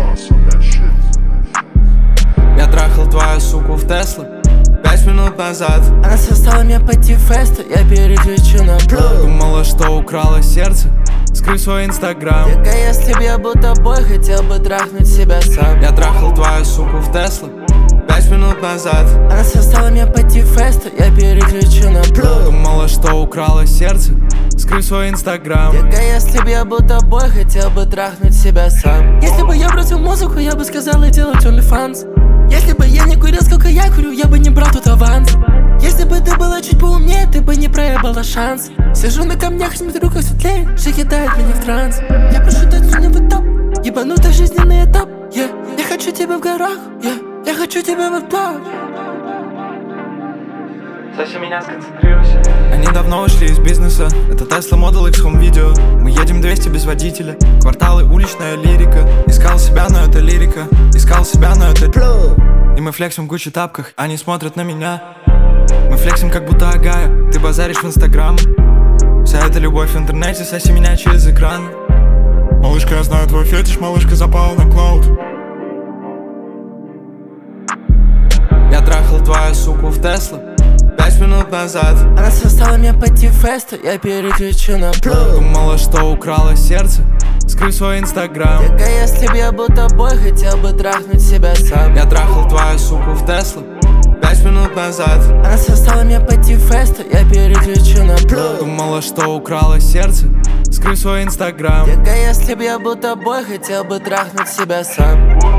Я трахал твою суку в Тесла 5 минут назад. Она составила меня пойти в фест, я переключу на блю. Думала, что украла сердце, скрыв свой инстаграм. Только если б я был тобой, хотел бы трахнуть себя сам. Я трахал твою суку в Тесла 5 минут назад. Она составила меня пойти в фест, я переключу на блю. Думала, что украла сердце, скрыв свой инстаграм. Только если б я был тобой, хотел бы трахнуть себя сам. Если бы я бросил музыку, я бы сказал и делать OnlyFans. Если бы я не курил, сколько я курю, я бы не брал тут аванс. Если бы ты была чуть поумнее, ты бы не проебала шанс. Сижу на камнях, смотрю, как светлеет, что кидает меня в транс. Я прошу дать мне в этап, ебанутый жизненный этап. Я хочу тебя в горах, я хочу тебя в пляж. Соси меня, сконцентрируйся. Они давно ушли из бизнеса. Это Tesla Model X Home Video. Мы едем 200 без водителя. Кварталы, уличная лирика. Искал себя, но это лирика. Искал себя, но это блю. И мы флексим в Гуччи тапках. Они смотрят на меня. Мы флексим, как будто Агая. Ты базаришь в Инстаграм. Вся эта любовь в интернете. Соси меня через экран. Малышка, я знаю твой фетиш. Малышка запала на клауд. Я трахал твою суку в Тесла 5 минут назад. Она составила меня пойти в фест, я переключу на блю. Думала, что украла сердце, скрыв свой инстаграм. Только если б я был тобой, хотел бы трахнуть себя сам. Я трахал твою суку в Тесла 5 минут назад. Она составила меня пойти в фест, я переключу на блю. Думала, что украла сердце, скрыв свой инстаграм. Только если б я был тобой, хотел бы трахнуть себя сам.